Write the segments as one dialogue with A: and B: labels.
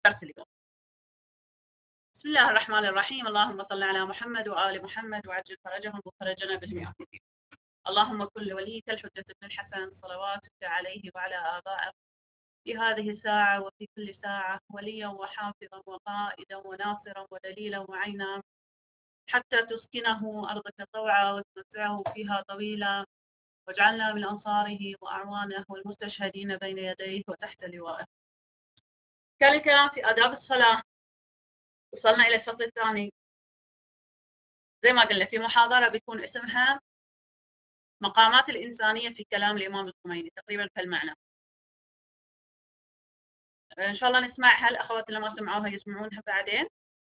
A: درس اليوم. بسم الله الرحمن الرحيم. اللهم صل على محمد وآل محمد وعجل فرجهم وفرجنا بالمئات. اللهم كن لوليك الحجة بن الحسن صلواتك عليه وعلى آبائه في هذه الساعة وفي كل ساعة وليا وحافظا وقائدا وناصرا ودليلا وعينا حتى تسكنه أرضك طوعا وتمتعه فيها طويلا، واجعلنا من أنصاره وأعوانه والمستشهدين بين يديه وتحت لوائه. كان الكلام في آداب الصلاة. وصلنا إلى الفصل الثاني. زي ما قلنا في محاضرة بيكون اسمها مقامات الإنسانية في كلام الإمام الخميني، تقريبا بهالمعنى. إن شاء الله نسمعها، الأخوات اللي ما سمعوها يسمعونها بعدين.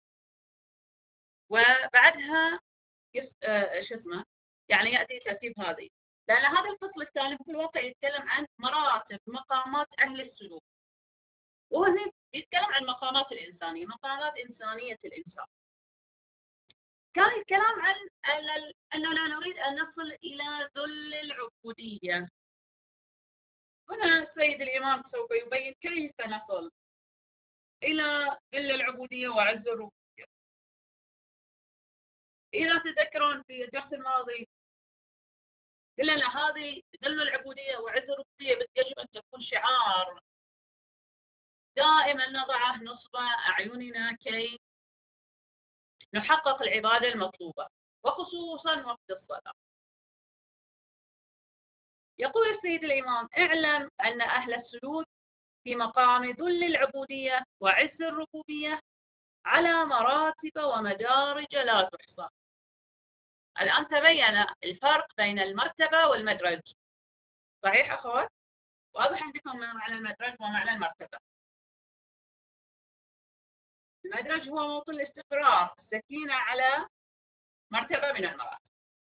A: وبعدها شو اسمه، يعني يأتي ترتيب هذه، لأن هذا الفصل الثاني في الواقع يتكلم عن مراتب مقامات أهل السلوك، وهنا يتكلم عن مقامات الإنسانية، مقامات إنسانية الإنسان. كان الكلام عن أننا نريد أن نصل إلى ذل العبودية. هنا السيد الإمام سوف يبين كيف نصل إلى ذل العبودية وعز الربوبية. إذا تذكرون في الدرس الماضي قلنا أن هذه ذل العبودية وعز الربوبية يجب أن تكون شعار دائما نضعه نصب أعيننا كي نحقق العبادة المطلوبة، وخصوصا وقت الصلاة. يقول السيد الإمام: اعلم أن أهل السلوك في مقام ذل العبودية وعز الربوبية على مراتب ومدارج لا تحصى. الآن تبين الفرق بين المرتبة والمدرج، صحيح أخوات؟ واضح عندكم ما معنى المدرج ومعنى المرتبة؟ المدرج هو موطن الاستقرار، السكينة على مرتبة من المراتب.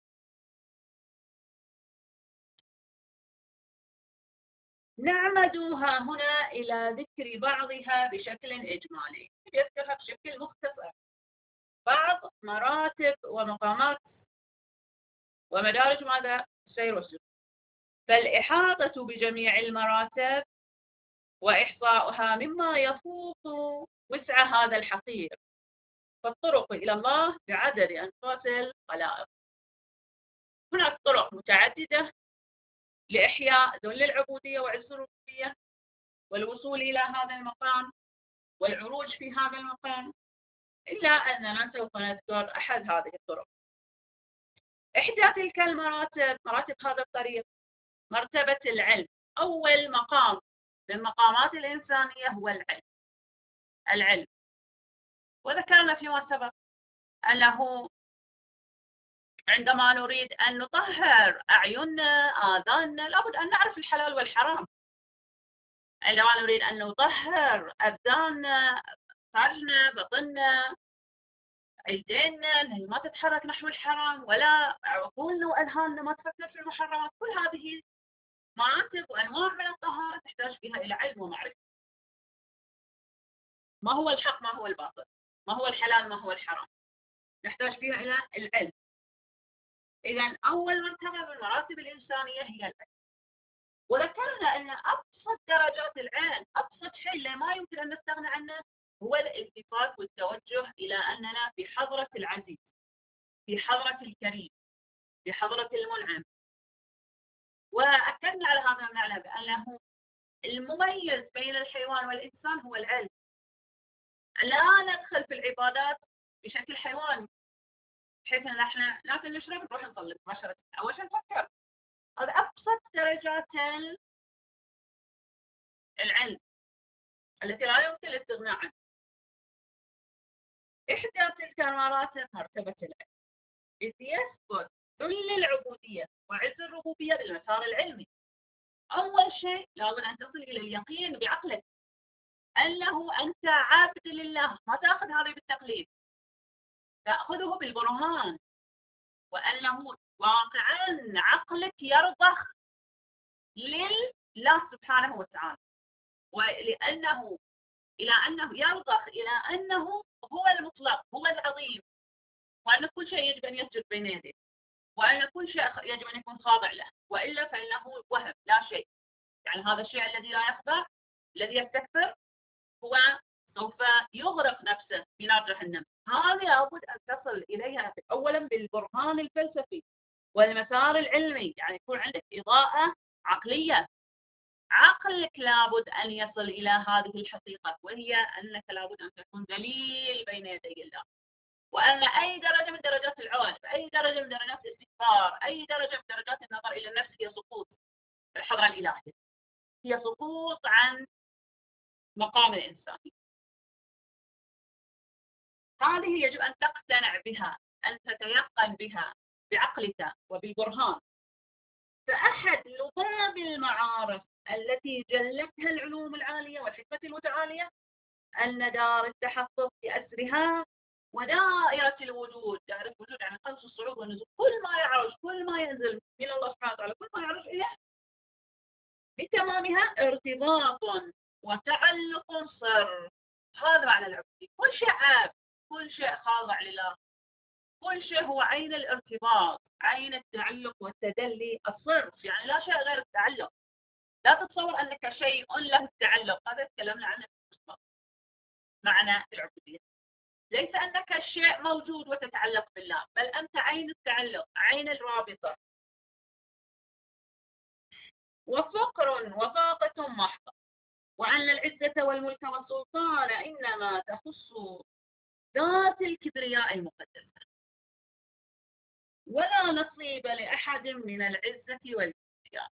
A: نعمدها هنا إلى ذكر بعضها بشكل إجمالي، يذكرها بشكل مختصر، بعض مراتب ومقامات ومدارج ماذا؟ السير والسلوك. فالإحاطة بجميع المراتب وإحصاؤها مما يفوق وسع هذا الحقير، فالطرق إلى الله بعدد أنفاس الخلائق. هناك طرق متعددة لإحياء ذل العبودية وعز الربوبية والوصول إلى هذا المقام والعروج في هذا المقام، إلا أننا سوف نذكر أحد هذه الطرق. إحدى تلك المراتب، مراتب هذا الطريق، مرتبة العلم. أول مقام من مقامات الإنسانية هو العلم. العلم، وذكرنا فيما سبق أنه عندما نريد أن نطهر أعيننا آذاننا لابد أن نعرف الحلال والحرام. عندما نريد أن نطهر أبداننا، فرجنا، بطننا، أيدينا ما تتحرك نحو الحرام، ولا عقولنا وأذهاننا ما تفكر في المحرمات. كل هذه مراتب وأنواع من الطهارة تحتاج فيها إلى علم ومعرفة. ما هو الحق، ما هو الباطل، ما هو الحلال، ما هو الحرام، نحتاج فيها إلى العلم. إذن أول مرتبة من مراتب الإنسانية هي العلم. وذكرنا أن أبسط درجات العلم، أبسط شيء ما يمكن أن نستغنى عنه، هو الالتفات والتوجه إلى أننا في حضرة العزيز، في حضرة الكريم، في حضرة المنعم. وأكدنا على هذا المعنى بأنه المميز بين الحيوان والإنسان هو العلم. لا ندخل في العبادات بشكل حيواني، بحيث أن احنا ناكل نشرب نروح نصلي مباشرة. أول شيء نفكر. هذا أبسط درجات العلم التي لا يمكن الاستغناء عنها. إحدى تلك المراتب مرتبة العلم، إذ يثبت ذل العبودية وعز الربوبية بالمسار العلمي. أول شيء لابد أن تصل إلى اليقين بعقلك أنه أنت عبد لله، ما تأخذ هذا بالتقليد، تأخذه بالبرهان، وأنه واقعا عقلك يرضخ لله سبحانه وتعالى، ولأنه إلى أنه يرضخ إلى أنه هو المطلق، هو العظيم، وأن كل شيء يجب أن يسجد بين يديه، وأن كل شيء يجب أن يكون خاضع له، وإلا فإنه وهم لا شيء. يعني هذا الشيء الذي لا يخضع، الذي يستكبر، هو سوف يغرق نفسه في نار جهنم. هذه لابد أن تصل إليها أولا بالبرهان الفلسفي والمسار العلمي، يعني يكون عندك إضاءة عقلية. عقلك لابد أن يصل إلى هذه الحقيقة، وهي أنك لابد أن تكون ذليل بين يدي الله، وأن أي درجة من درجات العجب، أي درجة من درجات الاستكبار، أي درجة من درجات النظر إلى النفس هي سقوط في الحضرة الإلهية، هي سقوط عن مقام الإنسان. هذه يجب أن تقتنع بها، أن تتيقن بها بعقلك وبالبرهان. فأحد لباب المعارف التي جلتها العلوم العالية والحكمة المتعالية أن دار التحقق بأسرها ودائرة الوجود، دائرة الوجود يعني قوس الصعود والنزول، كل ما يعرج كل ما ينزل من الله سبحانه وتعالى، كل ما يعرج إليه بتمامها ارتباط وتعلق سر. هذا معنى العبودية. كل شيء عاب، كل شيء خاضع لله، كل شيء هو عين الارتباط، عين التعلق والتدلي الصرف، يعني لا شيء غير التعلق. لا تتصور أنك شيء له التعلق، هذا تكلمنا عنه في المسبق. معنى العبودية ليس أنك الشيء موجود وتتعلق بالله، بل أنت عين التعلق، عين الرابطة. وفقر وفاقة محضة، وأن العزة والملك والسلطان إنما تخص ذات الكبرياء المقدسة، ولا نصيب لأحد من العزة والكبرياء.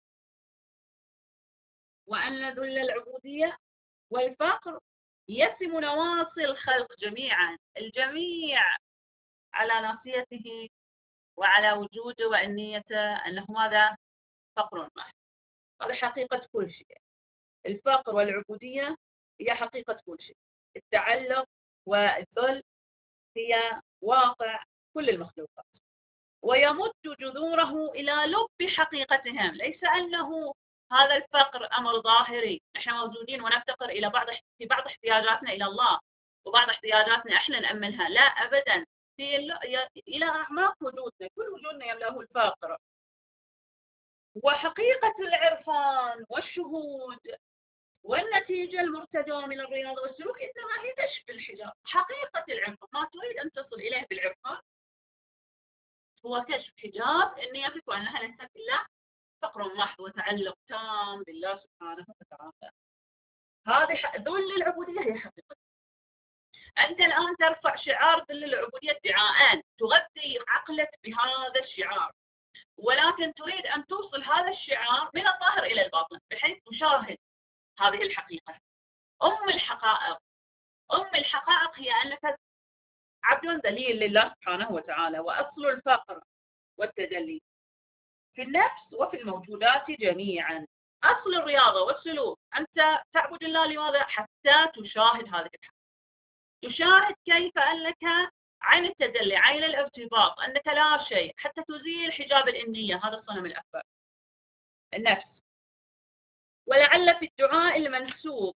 A: وأن ذل العبودية والفقر يسم نواصي الخلق جميعا، الجميع على ناصيته وعلى وجوده وأنيته أنه ماذا؟ فقر محض. هذا حقيقة كل شيء. الفقر والعبودية هي حقيقة كل شيء. التعلق والذل هي واقع كل المخلوقات، ويمد جذوره إلى لب حقيقتهم. ليس أنه هذا الفقر أمر ظاهري، نحن موجودين ونفتقر إلى في بعض احتياجاتنا إلى الله، وبعض احتياجاتنا إحنا نأمنها، لا أبدا، إلى أعماق وجودنا، كل وجودنا يملأه الفقر. وحقيقة العرفان والشهود والنتيجة المرتجى من الرياضة والسلوك إنما هي كشف الحجاب. حقيقة العرفان، ما تريد أن تصل إليه بالعرفان هو كشف حجاب نيتك وأنها ليست إلا فقر محض وتعلق تام بالله سبحانه وتعالى. هذه ذل العبودية هي حقيقة. أنت الآن ترفع شعار ذل العبودية ادعاء، تغذي عقلك بهذا الشعار، ولكن تريد أن توصل هذا الشعار من الظاهر إلى الباطن بحيث تشاهد هذه الحقيقة. أم الحقائق هي أنك عبد ذليل لله سبحانه وتعالى. وأصل الفقر والتجلي في النفس وفي الموجودات جميعا. أصل الرياضة والسلوك أنت تعبد الله لماذا؟ حتى تشاهد هذه الحقيقة، تشاهد كيف أنك عين التجلي، عين الارتباط، أنك لا شيء، حتى تزيل حجاب الإنية، هذا الصنم الأكبر النفس. ولعل في الدعاء المنسوب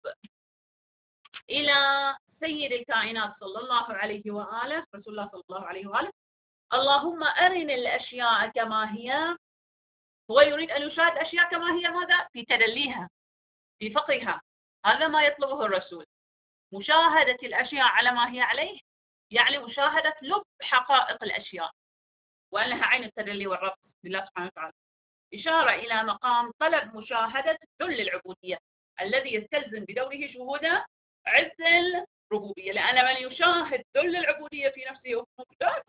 A: إلى سيد الكائنات صلى الله عليه وآله، رسول الله صلى الله عليه وآله، اللهم أرني الأشياء كما هي. هو يريد أن يشاهد الأشياء كما هي، ماذا؟ في تدليها، في فقرها. هذا ما يطلبه الرسول، مشاهدة الأشياء على ما هي عليه، يعني مشاهدة لب حقائق الأشياء، وأنها عين التدلي والربط بالله سبحانه وتعالى. إشارة إلى مقام طلب مشاهدة ذل العبودية الذي يستلزم بدوره شهود عز الربوبية، لأن من يشاهد ذل العبودية في نفسه وفي الموجودات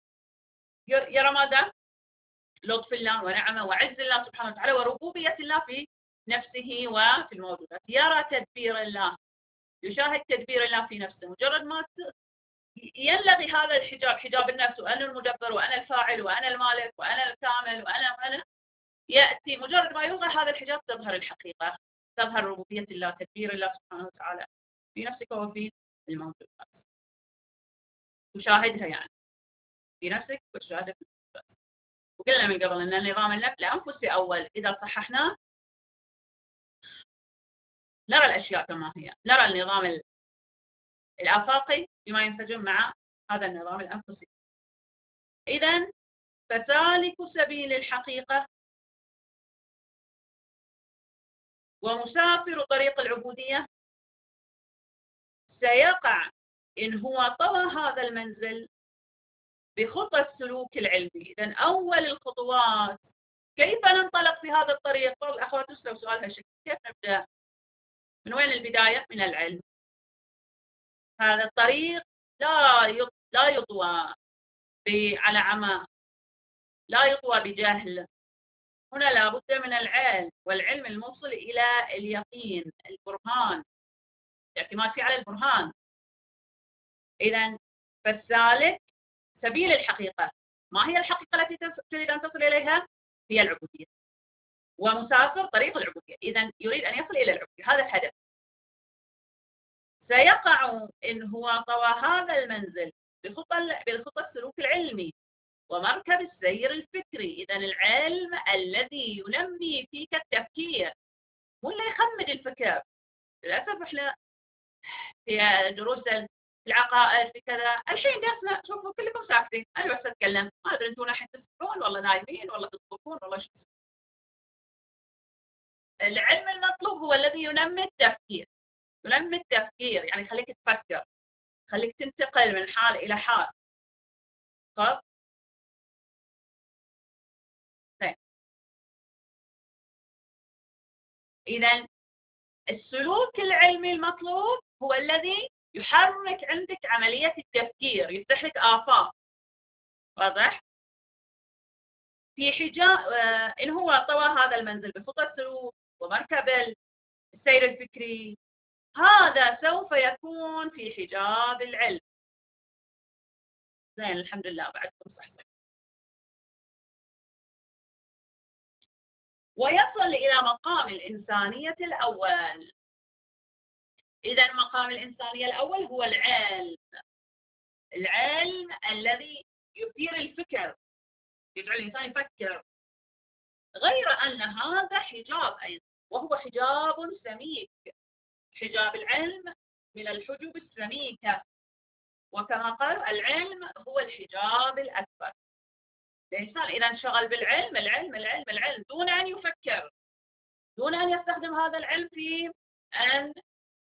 A: يرى ماذا؟ لطف الله ونعمه وعز الله سبحانه وتعالى وربوبية الله في نفسه وفي الموجودات. يرى تدبير الله، يشاهد تدبير الله في نفسه. مجرد ما يلغي هذا الحجاب، حجاب النفس، وأنا المدبر وأنا الفاعل وأنا المالك وأنا الكامل وأنا يأتي، مجرد ما يلغى هذا الحجاب تظهر الحقيقة، تظهر ربوبية الله، تدبير الله سبحانه وتعالى في نفسك وفي الموجودات. تشاهدها يعني في نفسك وتشاهدها في الموجودات. وقلنا من قبل أن النظام الأنفسي أول إذا صححناه نرى الأشياء كما هي، نرى النظام الآفاقي بما ينسجم مع هذا النظام الأنفسي. إذن فسالك سبيل الحقيقة ومسافر طريق العبودية سيقع إن هو طوى هذا المنزل بخطى السلوك العلمي. إذن أول الخطوات كيف ننطلق في هذا الطريق؟ بعض الأخوات تسأل سؤال هالشكل، كيف نبدأ؟ من وين البداية؟ من العلم. هذا الطريق لا يطوى على عمى، لا يطوى بجهل. هنا لابد من العلم، والعلم الموصل إلى اليقين، البرهان، الاعتماد فيه على البرهان. إذن فالسالك سبيل الحقيقة. ما هي الحقيقة التي تريد أن تصل إليها؟ هي العبودية. ومسافر طريق العبودية، إذن يريد أن يصل إلى العبودية، هذا الهدف. سيقع إن هو طوى هذا المنزل بخطى السلوك العلمي ومركب السير الفكري. إذن العلم الذي ينمي فيك التفكير، مو اللي يخمد الفكر. للأسف إحنا في دروس العقائد في كذا الحين درسنا، شوفوا كلكم ساكتين، أنا بس أتكلم، ما أدري أنتم الحين تسمعون والله نايمين والله تطبخون والله شو. العلم المطلوب هو الذي ينمي التفكير. ينمي التفكير يعني خليك تفكر، خليك تنتقل من حال إلى حال. طب طيب، إذا السلوك العلمي المطلوب هو الذي يحرك عندك عملية التفكير، يفتح لك آفاق. واضح؟ في حجاب إن هو طوى هذا المنزل بخطى السلوك ومركب السير الفكري، هذا سوف يكون في حجاب العلم. زين، الحمد لله بعدكم صحصح. ويصل إلى مقام الإنسانية الأول. إذا مقام الإنسانية الأول هو العلم. العلم الذي يثير الفكر، يجعل الإنسان يفكر. غير أن هذا حجاب أيضا، وهو حجاب سميك. حجاب العلم من الحجب السميكة، وكما قالوا العلم هو الحجاب الأكبر. الإنسان إذا انشغل بالعلم، العلم العلم العلم، دون أن يفكر، دون أن يستخدم هذا العلم في أن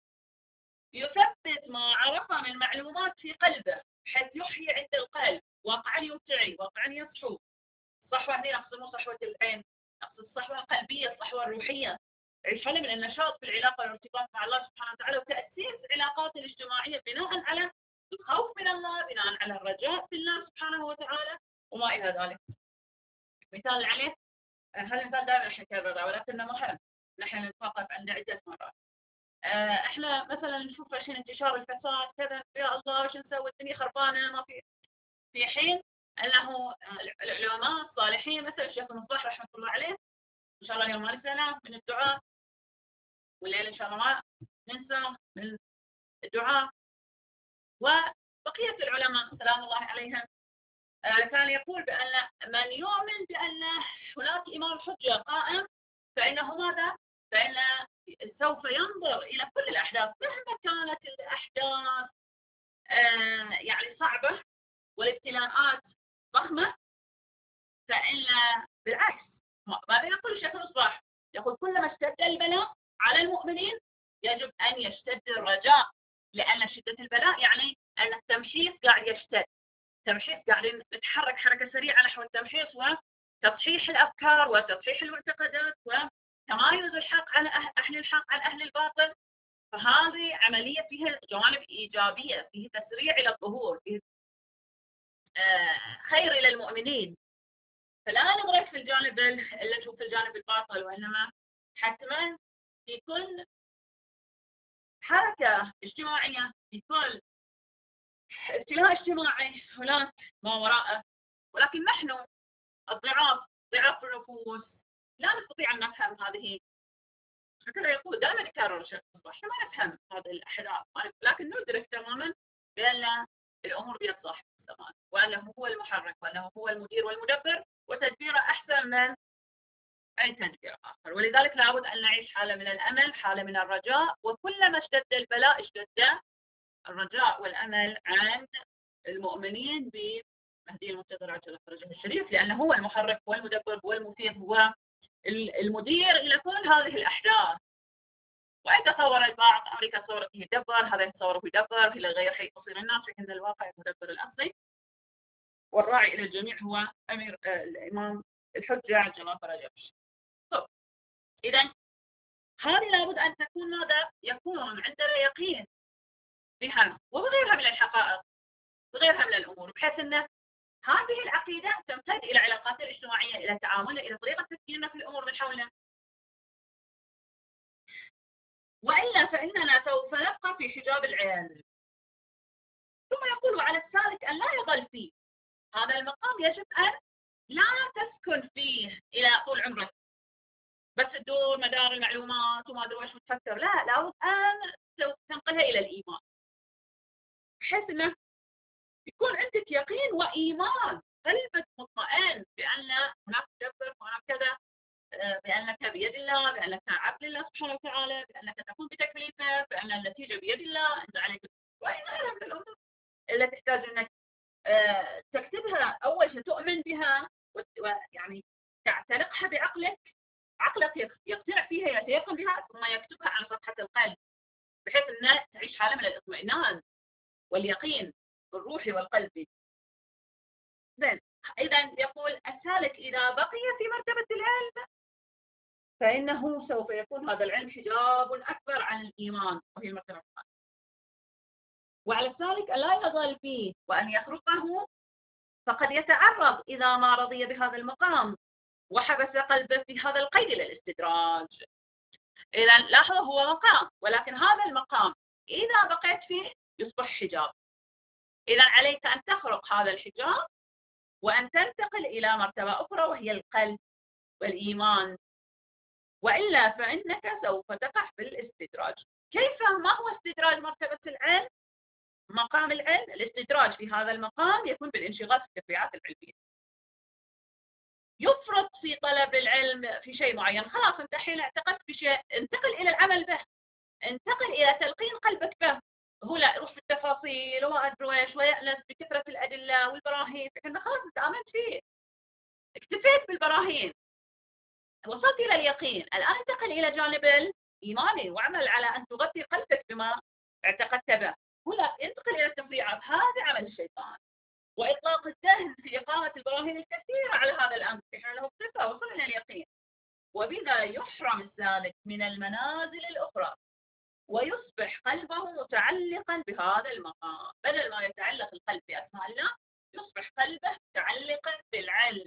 A: يثبت ما عرف من معلومات في قلبه، حيث يحيي عند القلب واقعا يمتعي، واقعا يصحو. الصحوة هنا نقصد مو صحوة العين، نقصد الصحوة القلبية، الصحوة الروحية. يعيش حالة من النشاط في العلاقة والارتباط مع الله سبحانه وتعالى، وتأسيس العلاقات الاجتماعية بناء على الخوف من الله، بناء على الرجاء في الله سبحانه وتعالى، وما إلى ذلك. مثال عليه، هذا المثال دائما نكرره ولكنه مهم، نحن نتوقف عنده عدة مرات. احنا مثلا نشوف الحين انتشار الفساد كذا، يا الله وش نسوي، الدنيا خربانه، ما في حين انه العلماء الصالحين مثل الشيخ المصباح رحمه الله عليه، ان شاء الله اليوم ما نسيناه من الدعاء، والليل ان شاء الله ما ننسى من الدعاء، وبقيه العلماء سلام الله عليهم. كان يقول بان من يؤمن بان هناك امام حجه قائم، فانه ماذا؟ فان سوف ينظر إلى كل الأحداث مهما كانت الأحداث يعني صعبة والابتلاءات ضخمة، فإن بالعكس ماذا يقول الشيخ المصباح؟ يقول كلما اشتد البلاء على المؤمنين يجب أن يشتد الرجاء، لأن شدة البلاء يعني أن التمحيص قاعد يشتد، تمحيص قاعدين نتحرك حركة سريعة نحو التمحيص وتصحيح الأفكار وتصحيح المعتقدات وتمايز الحق عن أهل الحق عن أهل الباطل. فهذه عملية فيها جوانب إيجابية، فيه تسريع إلى الظهور، فيه خير إلى المؤمنين. فلا نغرق في الجانب اللي نشوف في الجانب الباطل، وإنما حتما في كل حركة اجتماعية، في كل ابتلاء اجتماعي هناك ما وراءه. ولكن نحن ضعاف النفوس لا نستطيع أن نفهم هذه. هكذا يقول دائما يكرر الشيخ المصباح، احنا ما نفهم هذه الاحداث، لكن ندرك تماما بان الامور بيد صاحب الزمان، وانه هو المحرك، وانه هو المدير والمدبر، وتدبيره احسن من اي تدبير اخر. ولذلك لابد ان نعيش حاله من الامل، حاله من الرجاء، وكلما اشتد البلاء اشتد الرجاء والامل عند المؤمنين بمهدي المنتظر عجل فرجه الشريف، لانه هو المحرك والمدبر والمثير، هو المدير الى كل هذه الاحداث. ويتصور البعض أمريكا تصور أنه يدبر، هذا يتصور أنه يدبر، إلى غير حي تصير الناس، في أن الواقع المدبر الأصلي والراعي إلى الجميع هو الإمام الحجة عجل الله فرجه. طب إذا هذه لابد أن تكون ماذا؟ يكون عندنا يقين بها وبغيرها من الحقائق، بغيرها من الأمور، بحيث أن هذه العقيدة تمتد إلى علاقاتنا الاجتماعية، إلى تعاملنا، إلى طريقة تفكيرنا في الأمور من حولنا. وإلا فإننا سوف نبقى في حجاب العلم. ثم يقول على السالك أن لا يظل فيه هذا المقام، يجب أن لا تسكن فيه إلى طول عمرك بس تدور مدار المعلومات وما أدري وش وتفكر، لا، لابد أن تنقلها إلى الإيمان، بحيث أنه يكون عندك يقين وإيمان، قلبك مطمئن بأن هناك مدبر وهناك كذا، بأنك بيد الله، بأنك عبد الله سبحانه وتعالى، بأنك تقوم بتكليفه، بأن النتيجة بيد الله، أنت عليك وغيرها من الأمور التي تحتاج أنك تكتبها. أول شيء تؤمن بها ويعني تعتنقها بعقلك، عقلك يقتنع فيها، يتيقن بها، ثم يكتبها على صفحة القلب، بحيث أن تعيش حالة من الاطمئنان واليقين الروحي والقلبي. زين، إذا يقول السالك إذا بقي في مرتبة العلم فإنه سوف يكون هذا العلم حجاب أكبر عن الإيمان، وهي المرتبة الثانية. وعلى السالك أن لا يظل فيه وأن يخرقه، فقد يتعرض إذا ما رضي بهذا المقام وحبس قلبه في هذا القيد إلى الاستدراج. إذا لاحظوا هو مقام، ولكن هذا المقام إذا بقيت فيه يصبح حجاب. إذا عليك أن تخرق هذا الحجاب وأن تنتقل إلى مرتبة أخرى وهي القلب والإيمان، وإلا فإنك سوف تقع في الاستدراج. كيف؟ ما هو استدراج مرتبة العلم؟ مقام العلم، الاستدراج في هذا المقام يكون بالانشغال في التفريعات العلمية. يفرط في طلب العلم في شيء معين، خلاص انت حين اعتقدت بشيء انتقل الى العمل به، انتقل الى تلقين قلبك به. هو لا يروح في التفاصيل وما ادري ويش ويأنس بكثرة الادلة والبراهين، فكنا خلاص انت امنت فيه، اكتفيت بالبراهين، وصلت الى اليقين. الان انتقل الى جانب الايماني واعمل على ان تغذي قلبك بما اعتقدت به. هو لا ينتقل الى التفريعات، هذا عمل الشيطان، وإطلاق الذهن في إقامة البراهين الكثيرة على هذا الأمر، في حين أنه اكتفى وصل إلى اليقين. وبذا يحرم السالك من المنازل الأخرى، ويصبح قلبه متعلقا بهذا المقام، بدل ما يتعلق القلب بأسماء الله يصبح قلبه متعلقا بالعلم.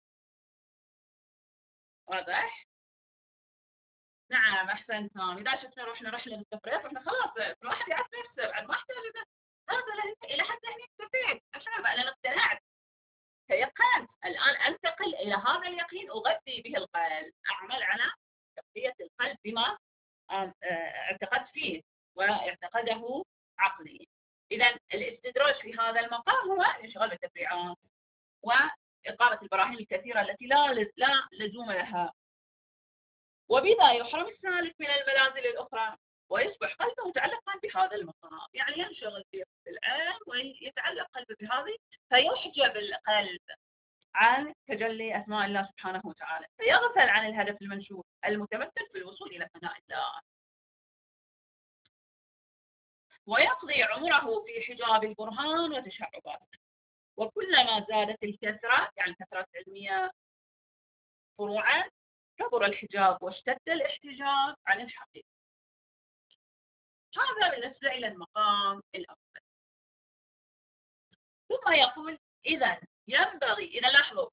A: واضح؟ نعم، أحسنتم. إذا شفنا رحنا رحلة التفريط رحنا خلاص الواحد يعرف نفسه بعد، ما احتاج هذا إلى حد هنا اكتفيت، عشان أنا اقتنعت، تيقنت، الآن أنتقل إلى هذا اليقين أغذي به القلب، أعمل على تغذية القلب بما اعتقدت فيه واعتقده عقلي. إذا الاستدراج في هذا المقام هو الانشغال بالتفريعات وإقامة البراهين الكثيرة التي لا لزوم لها، وبذا يحرم السالك من المنازل الأخرى ويصبح قلبه متعلقا بهذا المقام، يعني ينشغل بالعلم ويتعلق قلبه بهذه، فيحجب القلب عن تجلي أسماء الله سبحانه وتعالى، فيغفل عن الهدف المنشود المتمثل في الوصول إلى ثناء الله، ويقضي عمره في حجاب البرهان وتشعباته. وكلما زادت الكثرة، يعني كثرة علمية فروعا، كبر الحجاب واشتد الاحتجاب عن الحقيقة. هذا بالنسبة إلى المقام الأول. ثم يقول إذا ينبغي، إذا لاحظوا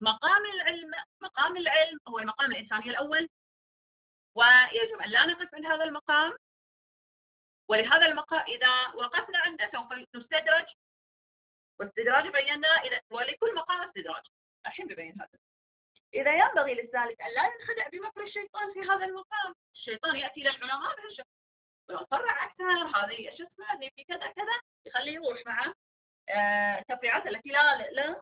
A: مقام العلم هو المقام الإنساني الأول، ويجب أن لا نقف عند هذا المقام، ولهذا المقام إذا وقفنا عنده سوف نستدرج، واستدراج بينا إذا ولكل مقام استدراج، الحين ببين هذا. إذا ينبغي للسالك أن لا ينخدع بمكر الشيطان في هذا المقام. الشيطان يأتي للعلماء بهالشكل ويفرع أكثر، هذه شو اسمه في كذا كذا، يخليه يروح مع التفريعات التي لا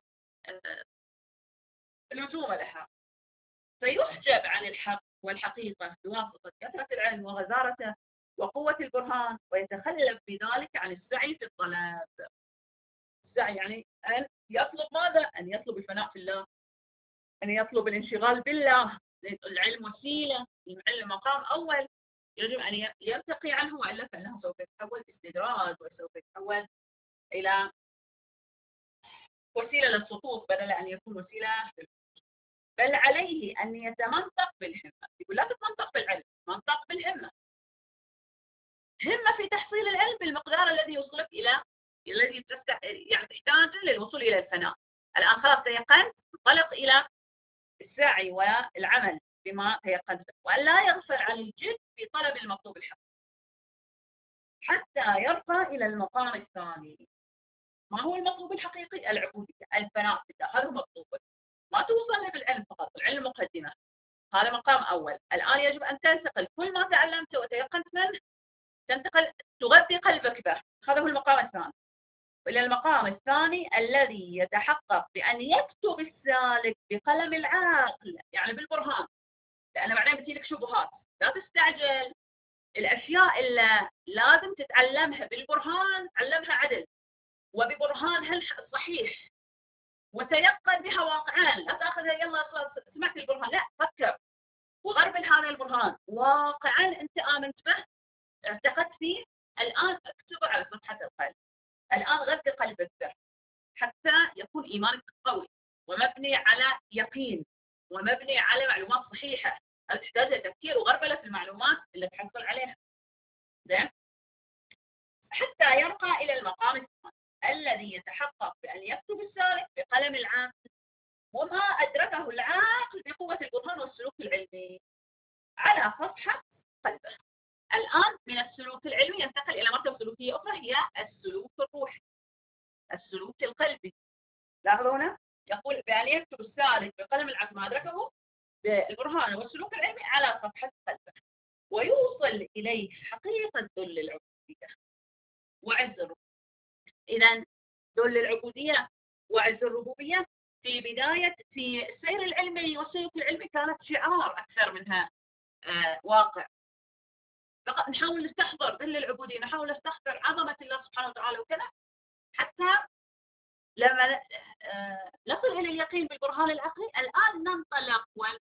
A: لزوم لها، فيحجب عن الحق والحقيقة بواسطة كثرة العلم وغزارته وقوة البرهان، ويتخلف بذلك عن السعي في الطلب. السعي يعني أن يطلب ماذا؟ أن يطلب الفناء في الله، أن يطلب الانشغال بالله. العلم وسيلة، العلم مقام أول، يجب أن يرتقي عنه، وإلا فإنه سوف يتحول استدراج، وسوف يتحول إلى وسيلة للسقوط بدل أن يكون وسيلة بل عليه أن يتمنطق بالهمة. يقول لا تتمنطق بالعلم، منطق بالهمة. همة في تحصيل العلم بالمقدار الذي يوصلك إلى الذي يعني تحتاجه للوصول إلى الفناء. الآن خلاص تيقنت، انطلق إلى السعي والعمل بما تيقنت، وأن لا يغفل عن الجد في طلب المطلوب الحق حتى يرقى إلى المقام الثاني. ما هو المطلوب الحقيقي؟ العبودية، الفناء بالله، هذا مطلوب. ما توصل بالعلم فقط، العلم مقدمة، هذا مقام أول. الآن يجب أن تنتقل كل ما تعلمته وتيقنت منه، تنتقل تغذي قلبك به، هذا هو المقام الثاني. إلى المقام الثاني الذي يتحقق بأن يكتب السالك بقلم العقل، يعني بالبرهان، لأن بعدين بتجيلك شبهات. لا تستعجل، الأشياء اللي لازم تتعلمها بالبرهان علمها عدل وببرهان صحيح، وتيقن بها واقعا. لا تاخذها يلا سمعت البرهان، لا، فكر وغربل هذا البرهان واقعا انت امنت به، اعتقدت فيه، الان اكتبه على صفحه القلب. الان غذي قلبك به حتى يكون ايمانك قوي ومبني على يقين ومبني على معلومات صحيحه. هل تحتاج لتفكير وغربله في المعلومات اللي تحصل عليها؟ زين، حتى يرقى الى المقام الثاني الذي يتحقق بان يكتب السالك بقلم العقل وما ادركه العقل بقوه البرهان والسلوك العلمي على صفحه قلبه. الان من السلوك العلمي ينتقل الى مرتبه سلوكيه اخرى، هي السلوك الروحي، السلوك القلبي. لاحظوا هنا يقول بان يكتب السالك بقلم العقل ما ادركه بالبرهان والسلوك العلمي على صفحه قلبه، ويوصل اليه حقيقه ذل العبوديه وعز الربوبيه. اذا ذل العبوديه وعز الربوبيه في بدايه في السير العلمي والسلوك العلمي كانت شعار اكثر منها واقع. فقط نحاول نستحضر ذل العبوديه، نحاول نستحضر عظمه الله سبحانه وتعالى وكذا، حتى لما نصل الى اليقين بالبرهان العقلي الان ننطلق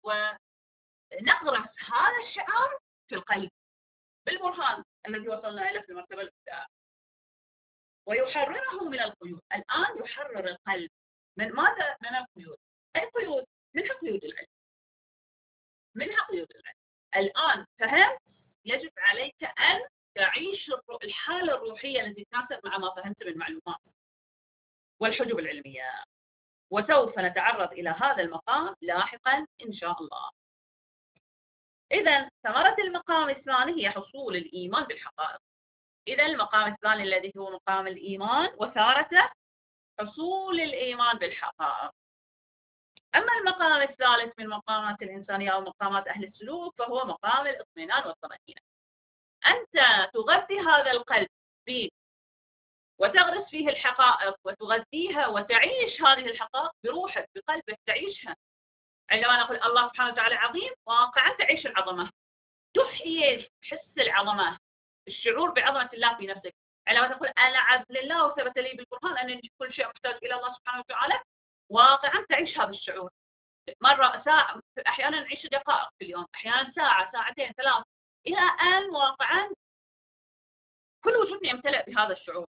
A: ونغرس هذا الشعار في القلب بالبرهان الذي وصلنا اليه في المرتبه الاولى، ويحرره من القيود. الان يحرر القلب من ماذا؟ من القيود. اي قيود؟ منها قيود العلم، منها قيود العلم. الان فهمت، يجب عليك ان تعيش الحاله الروحيه التي تتناسب مع ما فهمت من معلومات والحجب العلميه، وسوف نتعرض الى هذا المقام لاحقا ان شاء الله. اذا ثمره المقام الثاني هي حصول الايمان بالحقائق. اذا المقام الثاني الذي هو مقام الايمان وثارته حصول الايمان بالحقائق. اما المقام الثالث من مقامات الانسانيه او مقامات اهل السلوك فهو مقام الاطمئنان والطمانينه. انت تغذي هذا القلب فيه وتغرس فيه الحقائق وتغذيها وتعيش هذه الحقائق بروحك بقلبك، تعيشها. عندما نقول الله سبحانه وتعالى عظيم، واقعا تعيش العظمه، تحيي حس العظمه، الشعور بعظمه الله في نفسك. عندما تقول انا عبد لله وثبت لي بالبرهان انني كل شيء محتاج الى الله سبحانه وتعالى، واقعا تعيش هذا الشعور. مره ساعه، احيانا نعيش دقائق في اليوم، احيانا ساعه، ساعتين، ثلاث، الى ان واقعا كل وجودنا يمتلئ بهذا الشعور.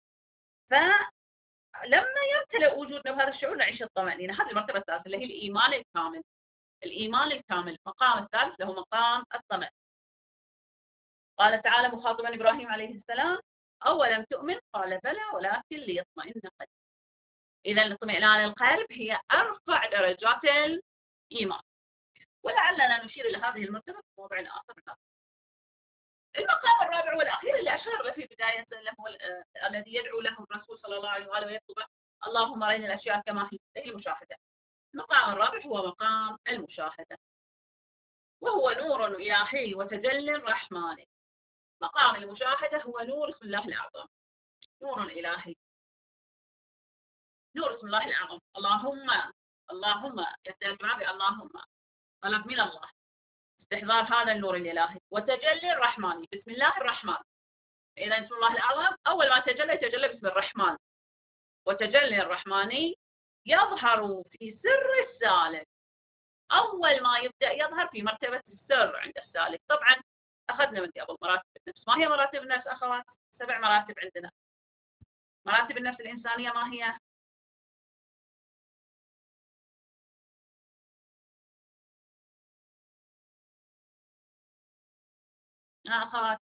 A: فلما يمتلئ وجودنا بهذا الشعور نعيش الطمأنينة. هذه المرتبة الثالثة اللي هي الإيمان الكامل. الإيمان الكامل. المقام الثالث له مقام الطمأنينة. قال تعالى مخاطبا إبراهيم عليه السلام: أولم تؤمن؟ قال بلى ولكن ليطمئن قلبي. إذا اطمئنان القلب هي أرفع درجات الإيمان، ولعلنا نشير إلى هذه المرتبة في موضوع آخر. المقام الرابع والأخير اللي أشار له في بداية هو الذي يدعو له الرسول صلى الله عليه وآله ويطلب: اللهم أرنا الأشياء كما هي، المشاهدة. المقام الرابع هو مقام المشاهدة، وهو نور إلهي وتجلي رحماني. مقام المشاهدة هو نور اسم الله الأعظم، نور إلهي، نور اسم الله الأعظم. اللهم يبدأ الدعاء باللهم، طلب من الله استحضار هذا النور الإلهي، وتجلي الرحماني بسم الله الرحمن. إذا اسم الله الأعظم أول ما تجلى باسم الرحمن، وتجلي الرحماني يظهر في سر السالك. أول ما يبدأ يظهر في مرتبة السر عند السالك. طبعا أخذنا من قبل مراتب النفس. ما هي مراتب النفس أخوات؟ 7 مراتب عندنا. مراتب النفس الإنسانية ما هي؟ أخوات،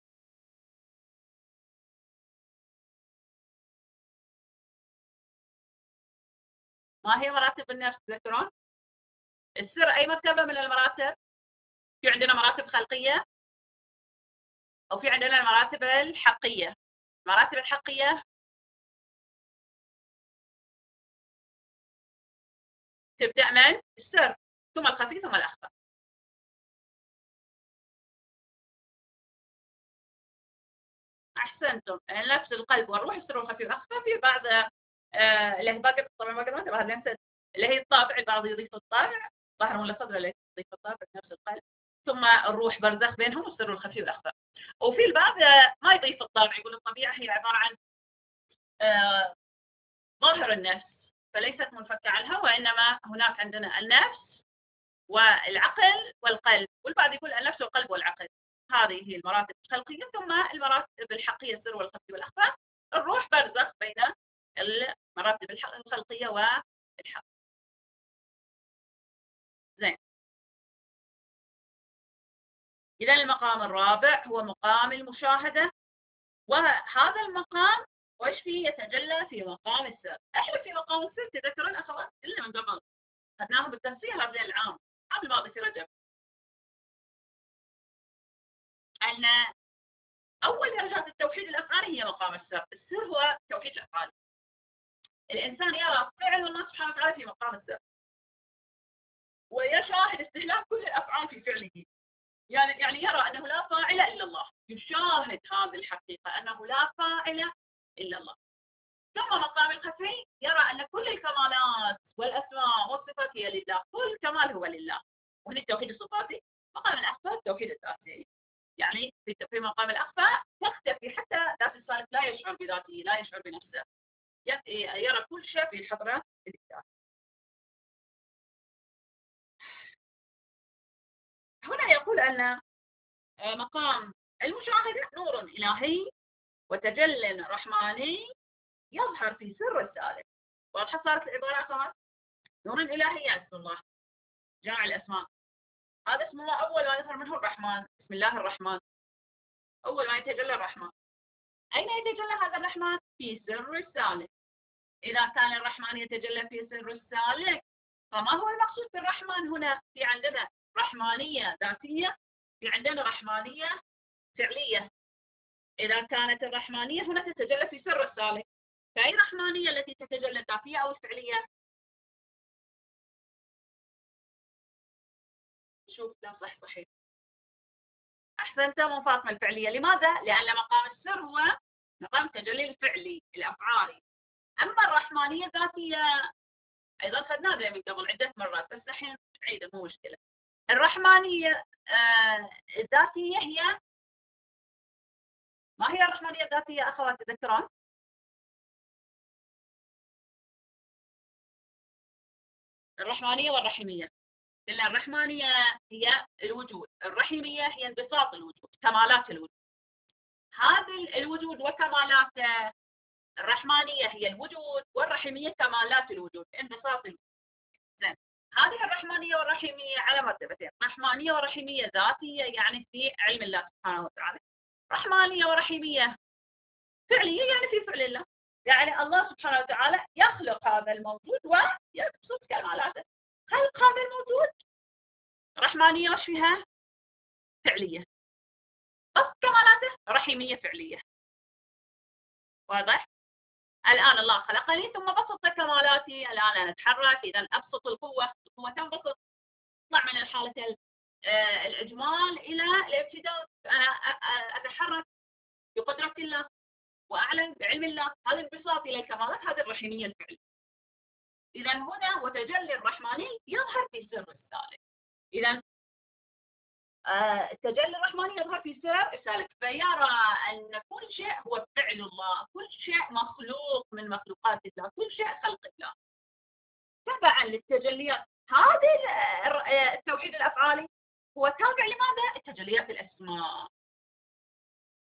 A: ما هي مراتب النفس تذكرون؟ السر أي مرتبة من المراتب؟ في عندنا مراتب خلقية أو في عندنا المراتب الحقية. المراتب الحقية تبدأ من السر ثم الخفي ثم الأخفى. أحسنتم. النفس، القلب والروح، السر والخفي والأخفى. في بعض اللي هي باقي طبعا باقي ما تبغى ننسى اللي هي الطابع، البعض يضيف الطابع ظهر ولا صدر اللي يضيف الطابع نفس القلب، ثم الروح برزخ بينهم السر والخفي والأخفى. وفي البعض ما يضيف الطابع، يقول الطبيعة هي عبارة عن ظاهر النفس فليست منفكة عنها، وإنما هناك عندنا النفس والعقل والقلب، والبعض يقول النفس والقلب والعقل. هذه هي المراتب الخلقية. ثم المراتب الحقية السر والخفي والأخفى. الروح برزخ بين المراتب الخلقية والحق. زين. إذا المقام الرابع هو مقام المشاهدة، وهذا المقام وش فيه؟ يتجلى في مقام السر. احنا في مقام السر تذكرون اخوات كلنا من قبل اخذناهم بالتفصيل هذا العام الماضي في رجب، ان اول درجات التوحيد الافعالي هي مقام السر. السر هو توحيد الافعال. الانسان يرى فعل الله سبحانه وتعالى في مقام السر، ويشاهد استهلاك كل الافعال في فعله. يعني يرى انه لا فاعل الا الله، يشاهد هذه الحقيقه انه لا فاعل الا الله. ثم مقام الخفي يرى ان كل الكمالات والاسماء والصفات هي لله، كل كمال هو لله، وهنا التوحيد الصفاتي. مقام الاخفى التوحيد الذاتي، يعني في مقام الاخفى تختفي حتى ذات السالك، لا يشعر بذاته، لا يشعر بنفسه، يرى كل شيء في الحضره لله. هنا يقول ان مقام المشاهده نور الهي وتجل رحماني يظهر في سر السالك. واضحه صارت العباره اخوات؟ نور الهي اسم الله، جامع الاسماء. هذا اسم الله اول ما يظهر منه الرحمن، بسم الله الرحمن، اول ما يتجلى الرحمن. اين يتجلى هذا الرحمن؟ في سر السالك. اذا كان الرحمن يتجلى في سر السالك، فما هو المقصود بالرحمن هنا؟ في عندنا رحمانيه ذاتيه، في عندنا رحمانيه فعليه. اذا كانت الرحمانيه هنا تتجلى في سر السالك، فاي رحمانيه التي تتجلى الذاتيه او الفعليه؟ شوف لا صح صحيح. احسنت ام فاطمه، الفعليه. لماذا؟ لان مقام السر هو مقام التجلي الفعلي الافعالي. اما الرحمانيه الذاتيه ايضا اخذناها من قبل عده مرات، بس الحين عيده مو مشكله. الرحمانيه الذاتيه هي، ما هي الرحمانيه الذاتيه اخوات تذكرون؟ الرحمانيه والرحيميه. قلنا الرحمانيه هي الوجود، الرحيميه هي انبساط الوجود، كمالات الوجود. هذا الوجود وكمالاته، الرحمانيه هي الوجود والرحيميه كمالات الوجود، انبساط الوجود. زين. هذه الرحمانيه والرحيميه على مرتبتين، رحمانيه ورحيميه ذاتيه يعني في علم الله سبحانه وتعالى، رحمانيه ورحيميه فعليه يعني في فعل الله. يعني الله سبحانه وتعالى يخلق هذا الموجود ويبسط كمالاته. خلق هذا الموجود رحمانيه وش فيها؟ فعليه. بسط كمالاته رحيميه فعليه. واضح؟ الان الله خلقني ثم بسط كمالاتي، الان انا اتحرك، اذا ابسط القوه، القوه تنبسط، اطلع من الحاله الاجمال الى الابتداء، انا اتحرك بقدره الله واعلن بعلم الله. هذا الانبساط الى الكمالات، هذه الرحيميه الفعليه. اذا هنا وتجلي الرحماني يظهر في سر السالك. اذا التجلي الرحماني يظهر في سر السالك، فيرى ان كل شيء هو فعل الله، كل شيء مخلوق من مخلوقات الله، كل شيء خلق الله تبعا للتجليات. هذه التوحيد الافعالي هو تابع لماذا؟ التجليات الاسماء.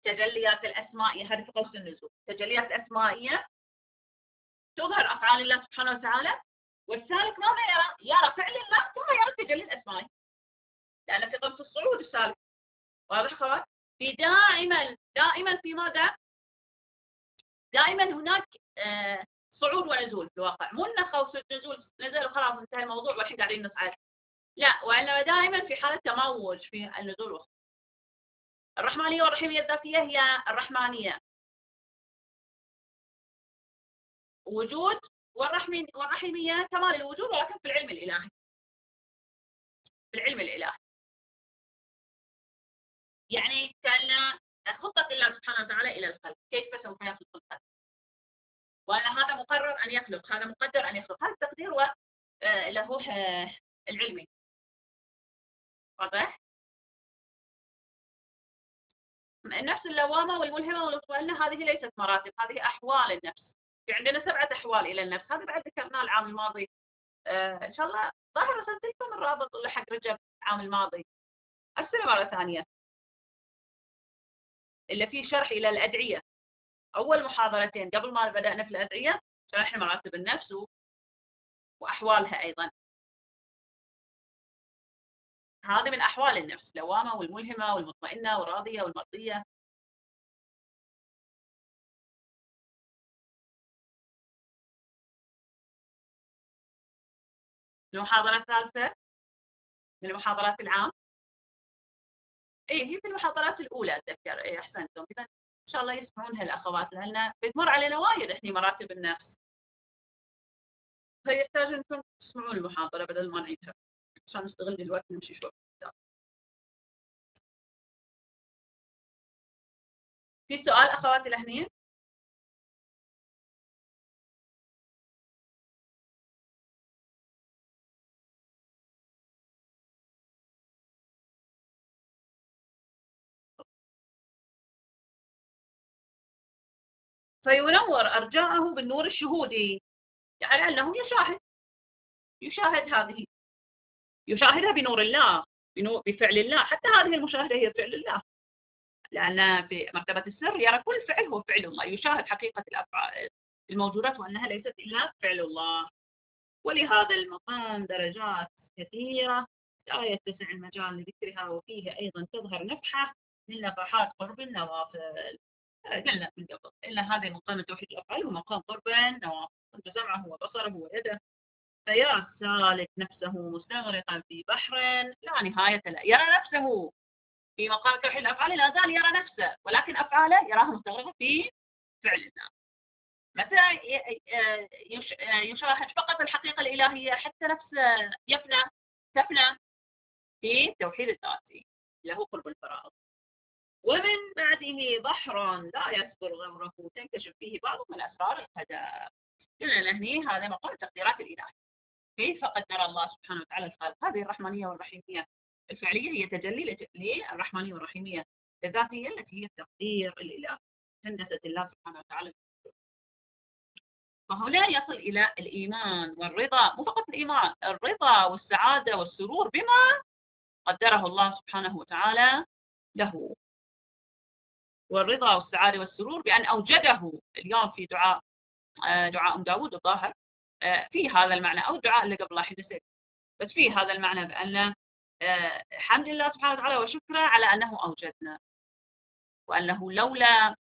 A: تجليات الأسمائية، هذه في قوس النزول. تجليات أسمائية تظهر أفعال الله سبحانه وتعالى، والسالك ماذا يرى فعل الله ثم يرى التجلي الأسمائي، لأن في قوس الصعود السالك. واضح أخوات؟ في دائما في ماذا؟ دائما هناك صعود ونزول في الواقع، مو ان قوس النزول نزل وخلاص انتهى الموضوع والحين قاعدين نصعد، لا، وانما دائما في حاله تموج في النزول والصعود. الرحمانيه والرحيميه الذاتيه هي الرحمانيه وجود، والرحيميه كمال الوجود ولكن في العلم الالهي. في العلم الالهي يعني كان خطه الله سبحانه وتعالى الى الخلق، كيف سوف يخلق الخلق، وان هذا مقرر ان يخلق، هذا مقدر ان يخلق، هذا التقدير له العلمي. واضح؟ النفس اللوامة والملهمة والمطمئنة هذه ليست مراتب، هذه أحوال النفس. في عندنا 7 أحوال إلى النفس، هذا بعد ذكرناه العام الماضي. إن شاء الله ظاهر رسلت لكم الرابط اللي حق رجب العام الماضي، أرسله مرة ثانية، اللي فيه شرح إلى الأدعية. أول محاضرتين قبل ما بدأنا في الأدعية شرحنا مراتب النفس وأحوالها أيضا. هذه من أحوال النفس، اللوامة والملهمة والمطمئنة والراضية والمرضية. المحاضرة الثالثة من المحاضرات العام، هي في المحاضرات الأولى أتذكر. أحسنتم. إذا إن شاء الله يسمعونها الأخوات، لأن بتمر علينا وايد إحنا مراتب النفس، فيحتاج أنكم تسمعون المحاضرة بدل ما نعيدها عشان نستغل الوقت نمشي شوي. في سؤال أخواتي الأهنية؟ فينور أرجاءه بالنور الشهودي، يعني أنه يشاهد هذه، يشاهدها بنور الله، بفعل الله. حتى هذه المشاهدة هي فعل الله، لأن في مرتبة السر يرى كل فعل هو فعل الله، يشاهد حقيقة الأفعال الموجودات وأنها ليست إلا فعل الله. ولهذا المقام درجات كثيرة لا يتسع المجال لذكرها، وفيه أيضا تظهر نفحة من نفحات قرب النوافل. قلنا من قبل إن هذا مقام توحيد الأفعال ومقام قرب النوافل، كنت سمعه وبصره ويده، فيرى السالك نفسه مستغرقا في بحر لا نهاية له. يرى نفسه في مقام توحيد الأفعال، لا زال يرى نفسه، ولكن أفعاله يراها مستغرقة في فعل الله. متى يشاهد فقط الحقيقة الإلهية؟ حتى نفسه تفنى في توحيد الذاتي له قرب الفرائض. ومن بعده بحر لا يسبر غمره تنكشف فيه بعض من أسرار القدر. قلنا هني هذا مقام تقديرات الإله، كيف قدر الله سبحانه وتعالى الخلق. هذه الرحمانية والرحيمية الفعلية هي تجلي للرحمانية والرحيمية الذاتية التي هي التقدير الإلهي، هندسة الله سبحانه وتعالى. فهنا يصل إلى الإيمان والرضا، مو فقط الإيمان، الرضا والسعادة والسرور بما قدره الله سبحانه وتعالى له. والرضا والسعادة والسرور بأن أوجده. اليوم في دعاء أم داود الظاهر في هذا المعنى، أو الدعاء اللي قبل الحين نسيت، بس في هذا المعنى بأن حمد الله سبحانه وتعالى وشكره على أنه أوجدنا، وأنه لولا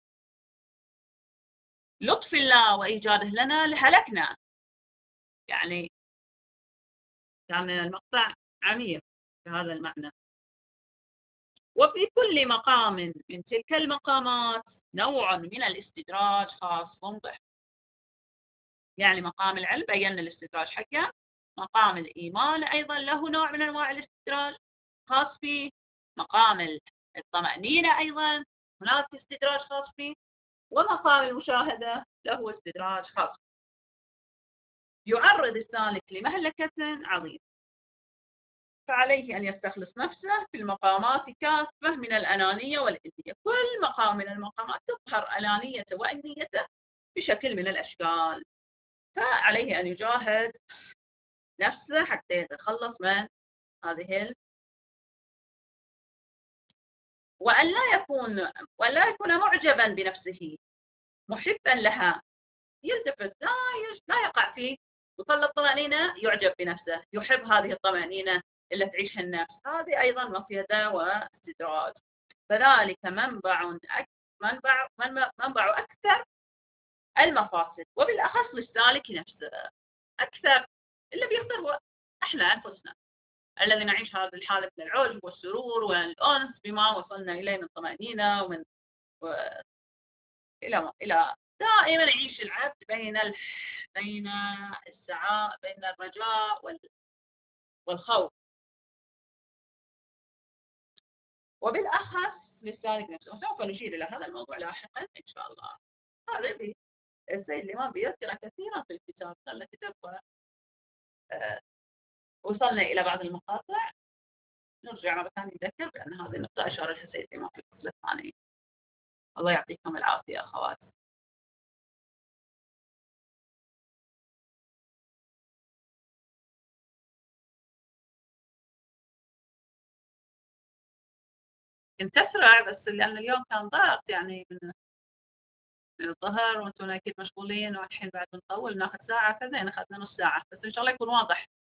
A: لطف الله وإيجاده لنا لهلكنا. يعني كان المقطع عميق في هذا المعنى. وفي كل مقام من تلك المقامات نوع من الاستدراج خاص به. يعني مقام العلم بينا الاستدراج حقه، مقام الإيمان أيضا له نوع من أنواع الاستدراج خاص فيه، مقام الطمأنينة أيضا هناك استدراج خاص فيه، ومقام المشاهدة له استدراج خاص فيه. يعرض السالك لمهلكة عظيمة، فعليه أن يستخلص نفسه في المقامات كافة من الأنانية والإنية. كل مقام من المقامات تظهر أنانيته وإنيته بشكل من الأشكال، فعليه أن يجاهد نفسه حتى يتخلص من هذه وأن لا يكون معجبا بنفسه محبا لها، يلتفت، لا يقع في وصل الطمأنينة، يعجب بنفسه، يحب هذه الطمأنينة اللي تعيشها النفس، هذه أيضا مصيدة واستدراج. فذلك منبع أكثر المفاسد، وبالأخص للسالك نفسه. أكثر اللي بيخسر هو إحنا أنفسنا الذي نعيش هذه الحالة من العجب والسرور والأنس بما وصلنا إليه من طمأنينة إلى دائما يعيش العبد بين السعاء، بين الرجاء والخوف، وبالأخص للسالك نفسه. وسوف نشير إلى هذا الموضوع لاحقا إن شاء الله. هذا السيد الإمام بيذكر كثيرا في الكتاب، صار كتاب وصلنا إلى بعض المقاطع، نرجع مرة ثانية نذكر بأن هذه النقطة أشار لها السيد الإمام في الفصل الثاني. الله يعطيكم العافية أخوات. كنت أسرع بس لأن اليوم كان ضغط، يعني من الظهر وأنتم أكيد مشغولين، والحين بعد بنطول ناخذ ساعة كذا، أخذنا نص ساعة، بس إن شاء الله يكون واضح